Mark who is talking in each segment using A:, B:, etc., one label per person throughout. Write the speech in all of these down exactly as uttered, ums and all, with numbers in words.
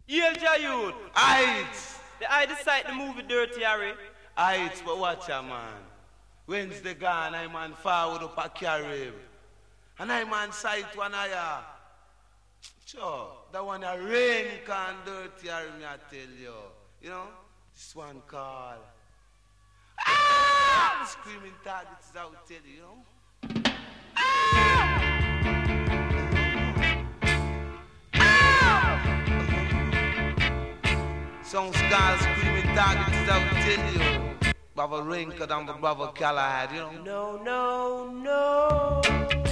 A: Yale Jayud.
B: Aight.
A: The I decide the movie Dirty Harry.
B: Aight, but watch ya, man. Wednesday gone, I man forward up a carib. And I man sight one eye. Sure, that one a rain can dirty Harry, me I tell you. You know, this one called Ah! The screaming targets is out, tell you, you know. Ah! Some scars screaming targets is out, tell you. Brother Rinker and the brother Callahan, you know.
A: No, no, no.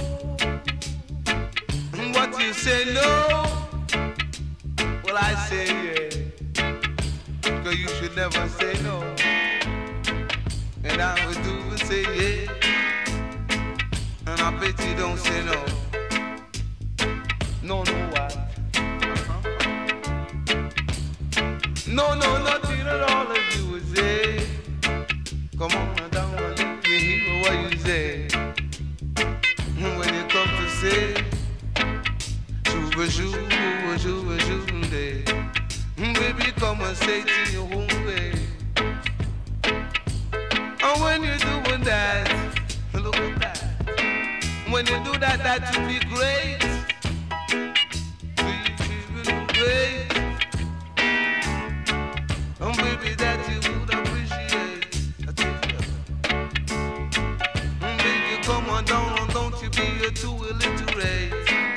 B: What you say no? Well, I say yeah. Cause you should never say no. And I would do and say yeah. And I bet you don't say no. No, no, what? No, no, nothing at all if you would say. Come on, I don't want to let me hear what you say. When you come to say Shuba, shuba, shuba, shuba, day. Baby, come and say it in your own way. And when you're doing that, look at that. When you do that, that will be great. You will be great. And baby, that you would appreciate. That's it. And baby, come on down, and don't you be a too illiterate.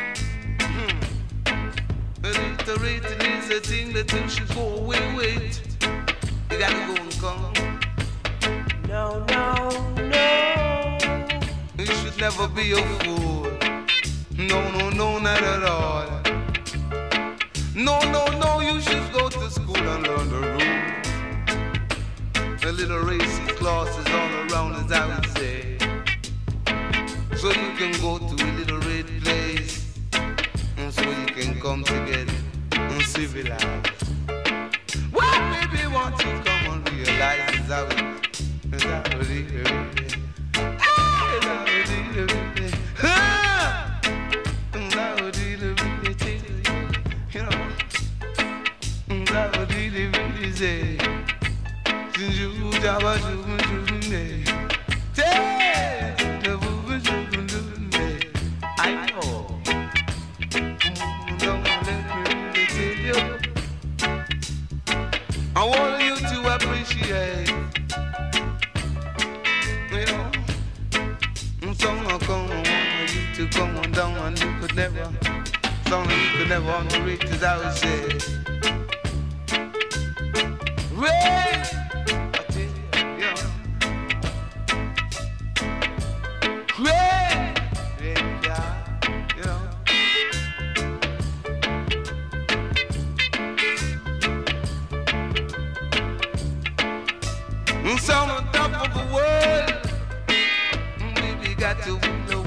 B: Illiterating is a thing that you should go away with. You gotta go and come.
A: No, no, no.
B: You should never be a fool. No, no, no, not at all. No, no, no, you should go to school and learn the rules. The little racy classes all around, as I would say. So you can go to a little red place. And so you can come together and civilize. Well, baby, want to come and realize is how it is how it is. Is how it is. Ah! Is how it is. You know. Is how it is. Say. Since you jabba jubu jubu. Say. The bubu jubu jubu. I know. I want you to appreciate, you know. So I come, I want you to come on down, and you could never, so you could never underrate, as I would say. Rain, I tell you, you know. Rain, rain, yeah, you know. So on top of the world, baby, got to know